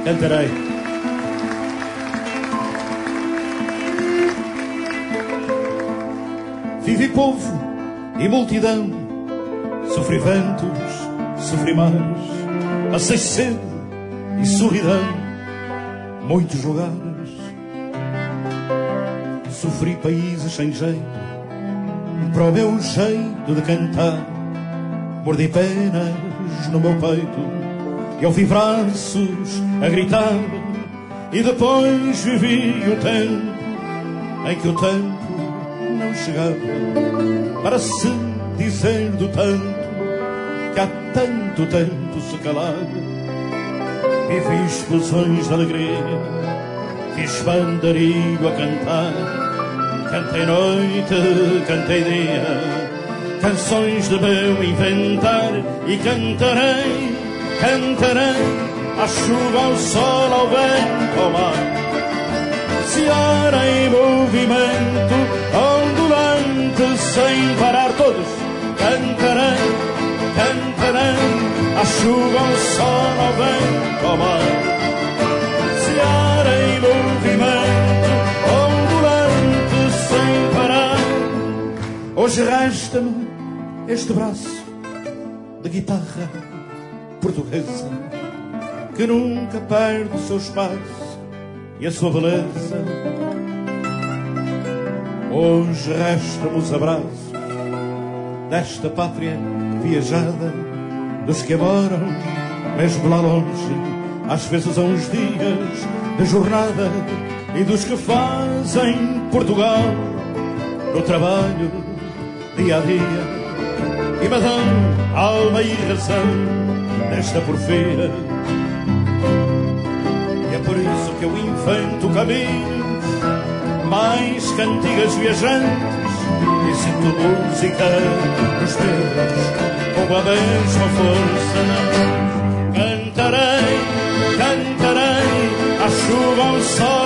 cantarei. Vivi povo e multidão, sofri ventos, sofri mares, passei sede e solidão, muitos lugares. Sofri países sem jeito, para o meu jeito de cantar, mordi penas no meu peito e ouvi braços a gritar. E depois vivi o tempo em que o tempo não chegava para se dizer do tanto que há tanto tempo se calava. Vivi explosões de alegria, fiz bandarilho a cantar, cantei noite, cantei dia, canções de meu inventar. E cantarei, cantarei, à chuva, ao sol, ao vento, ao mar, seara em movimento, ondulante sem parar. Todos cantarei, cantarei, à chuva, ao sol, ao vento, ao mar, seara em movimento, ondulante sem parar. Hoje resta-me este braço de guitarra portuguesa que nunca perde o seu espaço e a sua beleza. Hoje resta-me os abraços desta pátria viajada, dos que moram mesmo lá longe, às vezes a uns dias de jornada, e dos que fazem Portugal no trabalho dia a dia e me dão alma e razão nesta porfia. E é por isso que eu invento caminhos mais cantigas viajantes e sinto música nos dedos com a mesma força. Cantarei, cantarei, à chuva, ao sol,